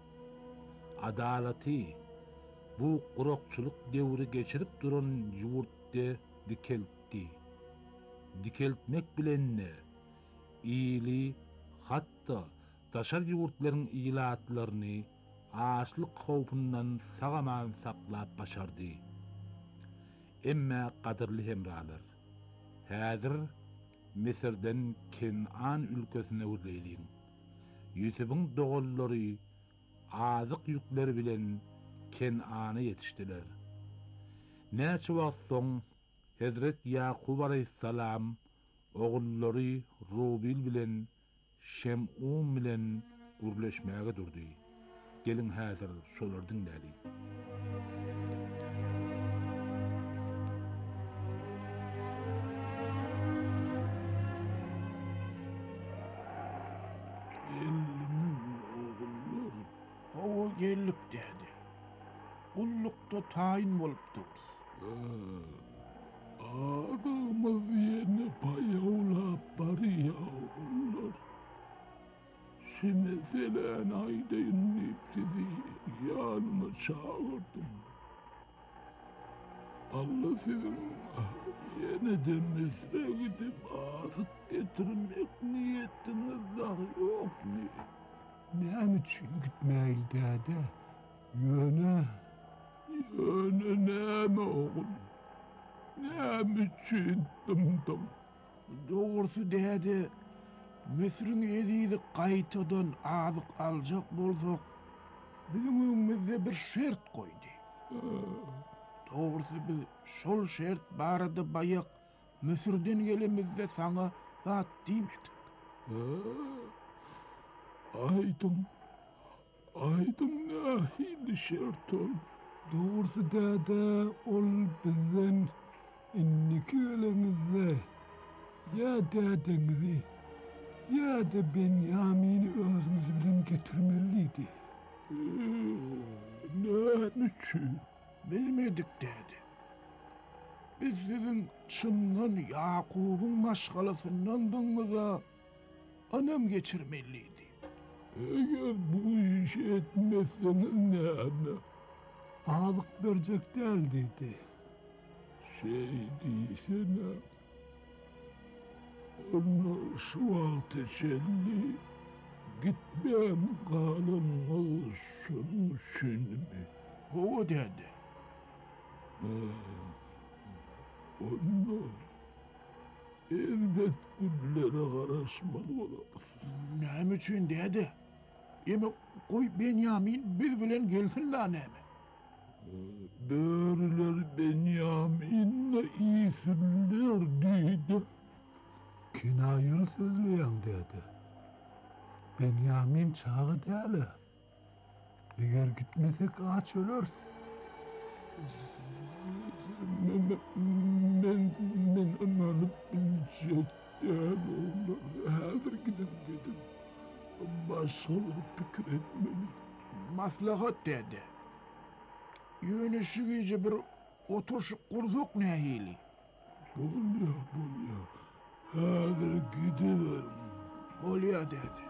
Adalati bu quraqçılık devri geçirip duran yurtda dikeltti. Dikeltmek bilen iyili hatta taşar yurtların iyilatlarını açlık xawfundan sagaman saklap başardı. Emma qadirli hemralar. Hazır Mısır'dan Kenan ülkesine urleylin. Yusuf'un doğulları azık yükleri bilen Kenan'a yetiştiler. Näçe wagt soň Hazret Yaqub aleyhissalam oğulları Rubil bilen Şem'un bilen gurleşmäge durdy. Gelin häzir şolary dinläli. Gellik dedi. Kullukta tayin bolupdur. Ağımız yeni payavla bari yavrular. Şimdi selen ayda inip sizi yanına çağırdım. Allah sizin yeniden Mısır'a gidip azık getirmek niyetiniz dahi yok mu? Ne için gitmeyil dede? Yöne. Yöne neyme oğul? Neyme için dımdım? Doğrusu dede, Mısır'ın ediydi kaytadan azık alacak bolsak, bizim önümüzde bir şert koydu. Doğrusu biz şol şert barada bayak Mısır'dan gelimizde sana vaat demedik. Aydın, aydın nahiydi şert ol. Doğrusu dede ol bizden inniki elimizde. Ya dedenizi ya da Benyamin'i özümüz bilen getirmeliydi. Ne için? Bilmedik dedi. Biz sizin çımdan Yakub'un maşgalasından dınmıza anam geçirmeliydi. Eğer bu işi etmezseniz ne? Ağlık verecek değildiydi. Şey değilsene. Onu şu altı çelli gitmem kalınız şunun için mi? O dedi. Onu elbet güllere karışmalı olamaz. Ne için dedi? Yeme koy Benyamin biz bilen gelsin la neme. Böyleler Benyamin'le iyisinler dedi. Kinayıl sözleyen dedi. Benyamin çağı değil. Eğer gitmesek aç ölür. Men, men, men ananı bilecek değil onlar. Hazır gidin dedim. Başkaları fikir etmeli. Maslahat dedi. Yönüşü gece bir oturuş kurduk nehili. Bolya, bolya. Hazır gidiverin. Bolya dedi.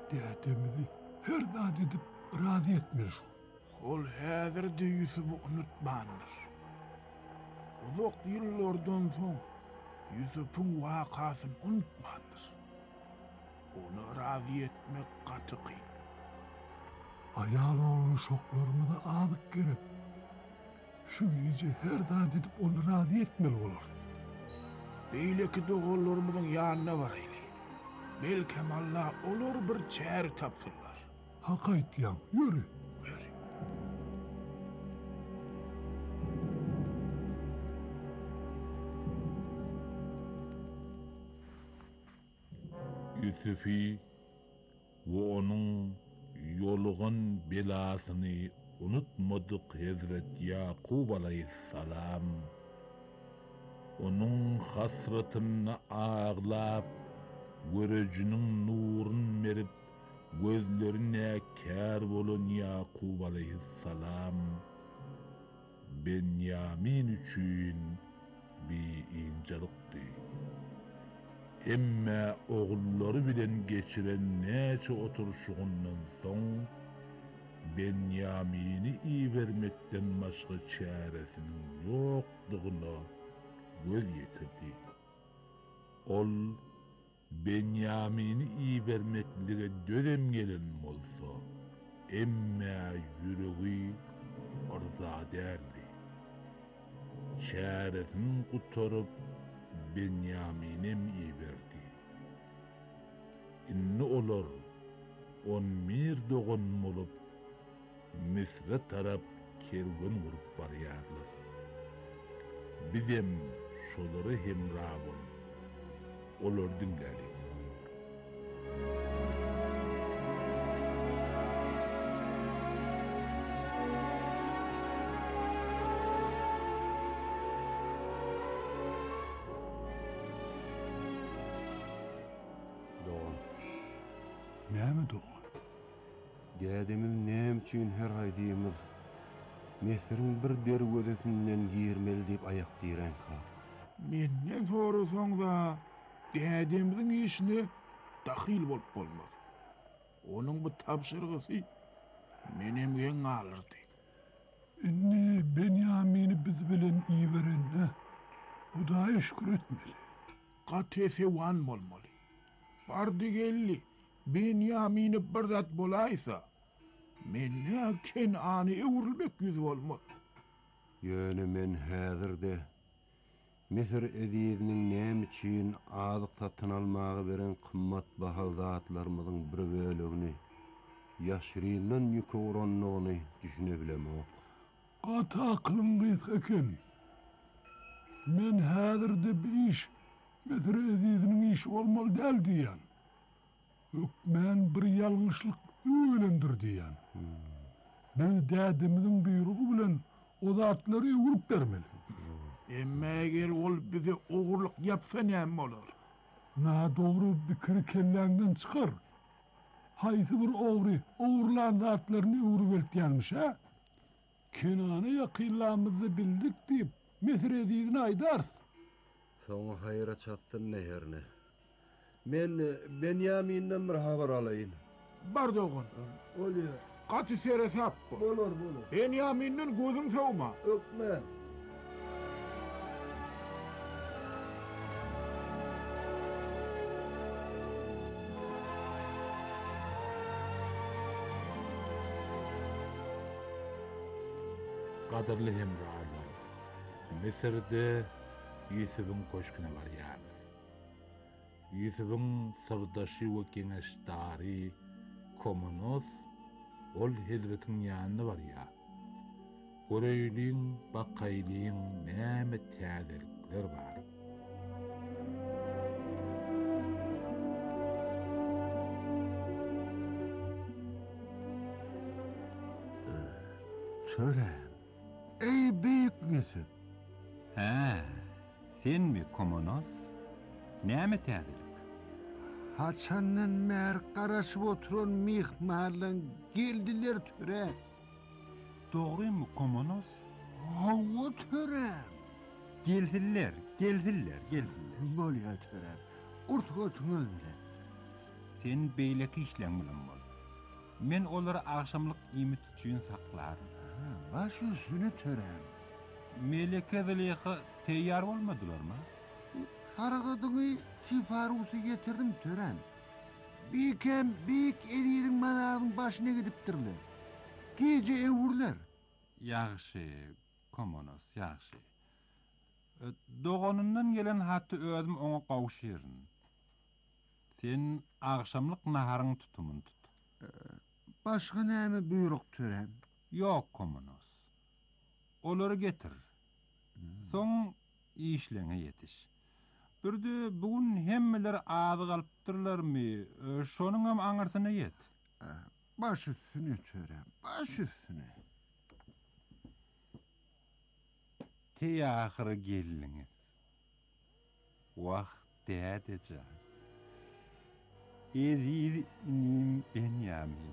Dädemizi her zat edip razı etmeli şu. Ol häzir Yusuf'u unutmandyr. Uzak ýyllardan soň Yusuf'un wakasyny unutmandyr. Onu razı etmek gaty kyn. Ayal oğlun şoklarımıza adık gerek. Şu gece her zat edip onu razı etmeli olur. Beýleki dogallarymyzyň ýanyna baraýly. Belkem Allah olur bir çäri tapsyrlar. Hak aýtýaň, ýöre. Yusufi ve onun yoluğun belasını unutmadık Hazret Yakub aleyhisselam. Onun hasretini ağlap, görücünün nurun verip, gözlerine kâr bolun Yakub aleyhisselam, Benyamin üçün bir incelikti. Emme oğulları bilen geçiren neçe oturuşuğundan son, Benyamin'i iyi vermekten başka çaresinin yokluğuna göz yetirdi. Ol, Benyamin'i iyi vermekliğe dönem gelen olsa, emme yüreği orza derdi. Çaresini kurtarıp, Benyamin'im iyi verdi. İnni olur, on mir doğun olup, Misre tarap kerwen vurup barýarlar. Bizem şolary hemrabyn, olardyň gäli. Näme doğan? Dädemiz näme üçin her haýdymyz Mesiriň bir derwezesinden girmeli diýip aýak diýen kar. Menden sorasaň da dädemiziň işine dahil bolup bolmaz. Onuň bu tapşyrygysy menem geň alyrdy. Inni Benyamin'i biz bilen iyi verenne Hudaýa şükür etmeli. Gatese wan bolmaly. Bardy gelli Benyamin'i bir zat bolaýsa, menne Kenany öwrülmek ýüz bolmaz. Ýöne men häzirde Misir edýidiniň näme üçin azyk satyn almagy beren kymmat baha zatlarymyzyň bir bölegini ýaşyrynyň ýüke uranlygyny düşüne bilemok. Gata aklym gys eken. Men häzirde bir iş Misir edýidiniň işi bolmaly däl diýen. Hükmen bir ýalňyşlyk öýlendir diýen. Biz dädemiziň buýrugy bilen o zatlary öwrüp bermeli. Emme eger ol bize ogurluk yapsa näme bolar? Na dogry pikir kelläňden çykar. Haýsy bir ogry ogurlan zatlaryny öwrüp berýärmiş ha? Kenany ýakynlamyzdy bildik diýip Misir edýidini aýdar. Soňa haýra çatdyn näherne. Men Benyamin'den bir habar alayım. Bar doğun. Olýar. Gaty sere sap. Bolar, bolar. Benyamin'den gözüm sowma. Öpme. Kadırlı hemrarlar, Misir'de Yusuf'un koşkuna barýar. Yusuf'un sırdaşı ve keňeşdary Komonos ol Hazretin ýanyna barýar. Göreýliň, bakaýlyň näme täzelikler bar. Söyle. Ey büyük Yusuf. He, sen mi Komonos? Näme täzelik? Haçandan mer garaşyp oturan mihmanlaryň geldiler töre. Dogrymy Komonos? Hawa töre. Geldiler, geldiler, geldiler. Bolýar töre. Urtga ötüňiz bile. sen beýleki işleň bilen bol. Men olary akşamlyk ýmit üçin saklarym. Baş üstüne törem. Meleke Zeliha teýýar bolmadylarmy? Haragadyňy sifarusy getirdim törem. Bikem bik eriýiň manaryň başyna gidipdirler. Gece ewurler. Ýaxşy, komonos, ýaxşy. Doganyndan gelen hatty özüm oňa gawşyryn. Sen akşamlyk naharyň tutumyn tut. Başga näme buyruk törem? Ýok, komonos. Olary getir. Soň işleňe ýetiş. Birde bugün hemmeler azy galypdyrlarmy? Şonuň hem aňyrsyna ýet. Baş üstüne törem, baş üstüne. Teýahry gelliňiz. Wagt dädejä. Eziz inim Benyamin.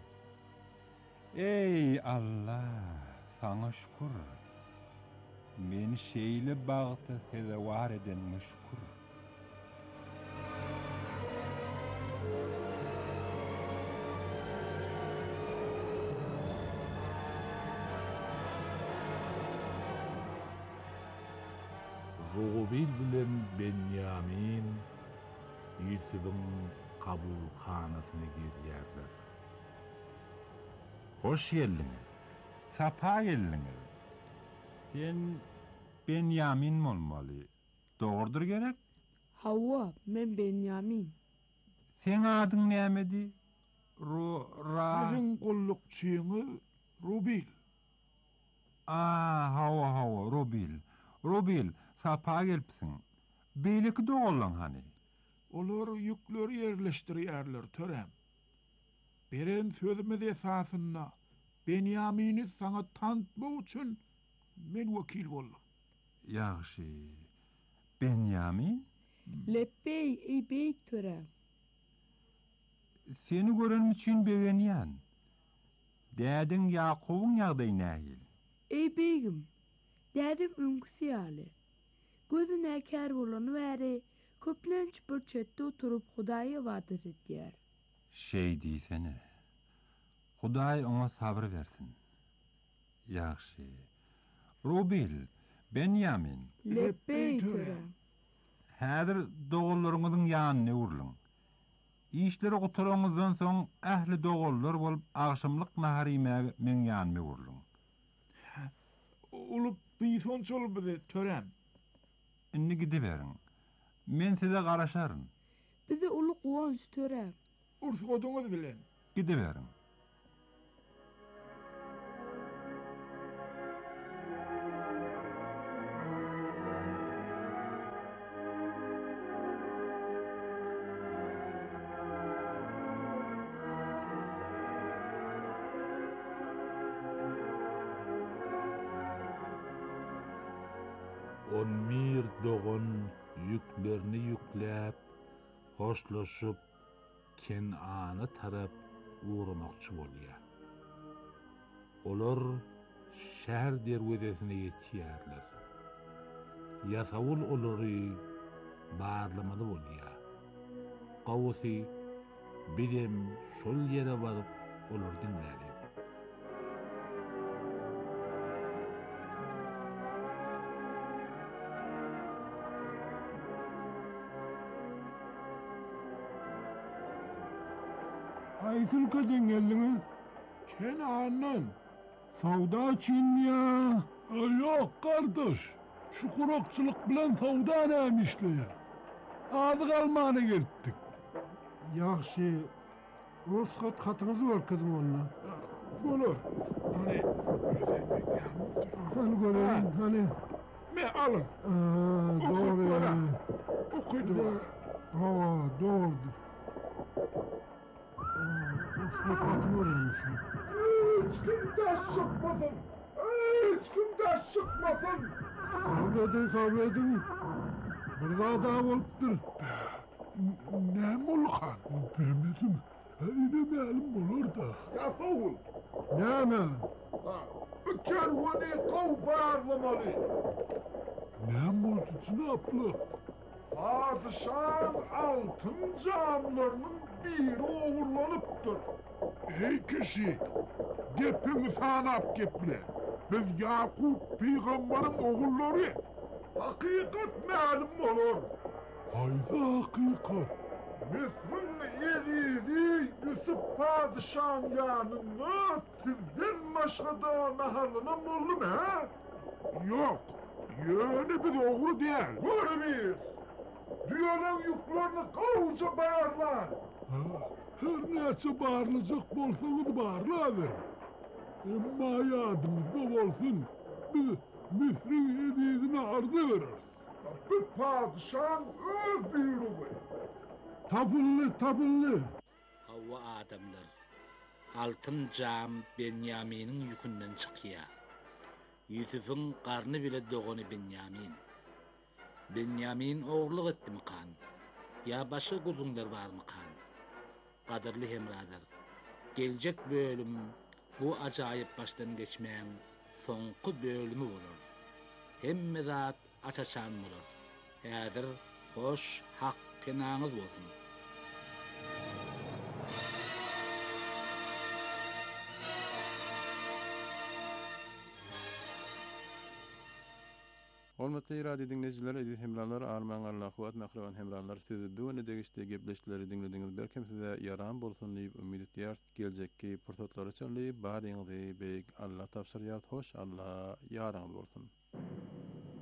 Ey Allah, sana şükür. Men şeýle bagty hezewar eden şükür. Rubil bilen Benyamin Yusuf'un kabulxanasyna girýärler. Hoş geldiňiz. Sapa geldiňiz. Sen Benyamin bolmaly. Dogrudur gerek? Hawa, men Benyamin. Sen adyň nämedi? Ro ra Senin gollukçyňy Rubil. Ah, hawa hawa, Rubil. Rubil, sapa gelipsiň. Beýleki dogallaň hani? Olar ýükleri ýerleşdirýärler törem. Beren sözümiz esasynda Benyamin'i sana tanıtmak üçin men wekil boldum. Ýaxşy. Benyamin? Leppey, ey beyik törem. Seni görenim üçin begenýän. Dädiň Ýakubyň ýagdaýy nähil? Ey beygim, dädim öňküsi ýaly. Gözüne kär bolany bäri köplenç bir çetde oturup Hudaýa ibadat etýär. Şey diýsene. Hudaý oňa sabr bersin. Ýaxşy. Rubil, Benyamin. Leppey törem. Häzir dogallaryňyzyň ýanyna urlyň. İşleri oturaňyzdan soň ähli dogallar bolup akşamlyk nahar ýemäge men ýanyma urlyň. Ulup biýsonçol bizi törem. Inni gidiberiň. Men size garaşaryn. Bizi uly guwanç törem. Ursugoduňyz bilen. Gidiberiň. On mir dogan yüklerini yükläp, hoşlaşıp Kenana tarap uğramakçı bolýar. Olar şäher derwezesine ýetýärler. Ýasawul olary barlamady bolýar. Gawsy bidem şol ýere baryp olar dinlädi. Aýsyl köden geldiňiz? Kenan'dan. Savda üçin ýa? Ýok kardeş. Şu kurokçuluk bilen savda näme işleýär? Azy galmany geldik. Ýaxşy. Ruhsat hatyňyzy berkedim onda. Bolar. Hani Hani görelim, hani. Me alın. Aa, doğru. Okuydu. Ha, doğrudur. Hiç kim taş çıkmasın. Hiç kim taş çıkmasın. Sabredin, sabredin. Bir daha daha olupdur. Ne mulkan? Bilmedim. İnemeyelim olur da. Ya Foğul. Ne mi? Bu kervanı kov bağırlamalı. Ne multucunu aplı? Hadi padişahın altın camlarının biri oğurlanıptır. Ey kişi, gepimi sanap geple. Biz Yakup peygamberin oğulları. Hakikat malum olur. Hayda hakikat. Mısır'ın eliydi Yusuf padişahın yanına sizden başka da naharlanan oldu mu ha? Yok, yönü bir doğru değil. Görmeyiz. Dünyanın yüklerini kavuşa bağırlar. Her neyse bağırılacak bolsanız bağırlar. Ama yadımızda olsun, biz Mısır'ın hediyesini ardı veririz. Bir padişahın öz buyruğu. Tabullu, tabullu. Havva adamlar, altın cam Benyamin'in yükünden çıkıyor. Yusuf'un karnı bile doğunu Benyamin. Benyamin oğurluk etti mi kan? Ya başka kuzunlar var mı kan? Kadirli hemradar, gelecek bölüm bu acayip baştan geçmeyen sonku bölümü olur. Hem zat açaçan olur. Hadir hoş hak penağınız olsun. Hormatly radio dinleyijiler, edil hemralar, arman Allah'uat mahravan hemralar, sizi bu öne degişte gepleştileri dinlediğiniz berkem size yaran bolsun deyip ümid etýär. Geljekki pursatlar üçin baryňyzy beýik Allah tapşyrýar. Hoş Allah yaraňyz bolsun.